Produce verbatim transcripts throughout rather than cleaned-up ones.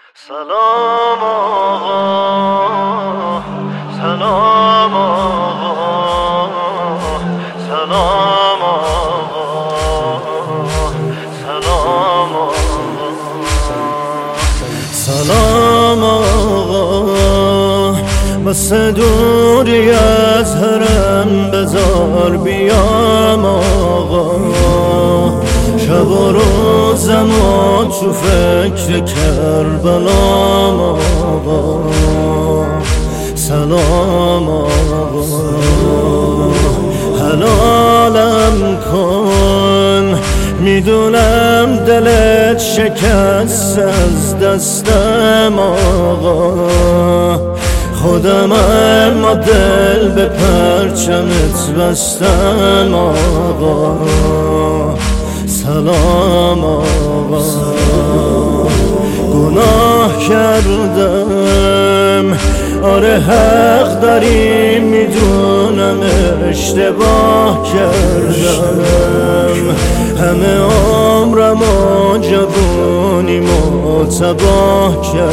سلام آقا، سلام آقا، سلام آقا، سلام آقا، سلام آقا. واسه دوری از حرم بذار بیام آقا، شب و روزم و تو فکر کربلام آقا. سلام آقا، حلالم کن، میدونم دلت شکست از دستم آقا. خودم اما دل به پرچمت بستم آقا. سلام آقا، گناه کردم، آره حق داری، میدونم اشتباه کردم. همه عمرم و جوونیمو تباه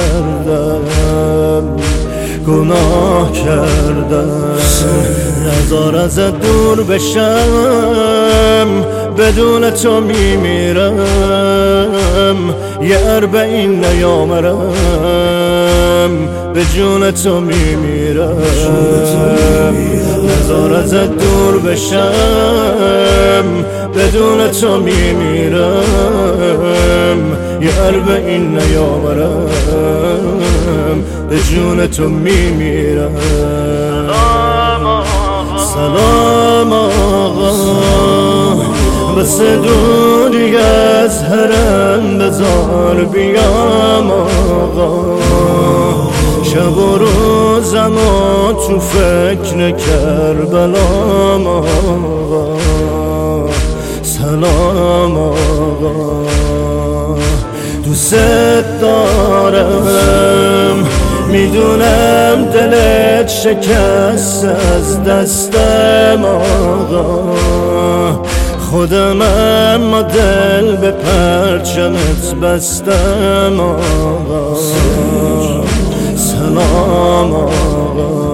کردم، گناه کردم. نزار ازت دور بشم، بدون تو میمیرم، یه اربعین نیامرم، به جون تو میمیرم. نزار ازت دور بشم، بدون تو میمیرم، یه اربعین نیامرم، به جون تو میمیرم. سلام آقا، بس دوری از حرم بذار بیام آقا. شب و روزم و تو فکر کربلام آقا. سلام آقا، دوست دارم، میدونم دلت شکست از دستم آقا. خودم اما دل به پرچمت بستم آقا. سلام آقا.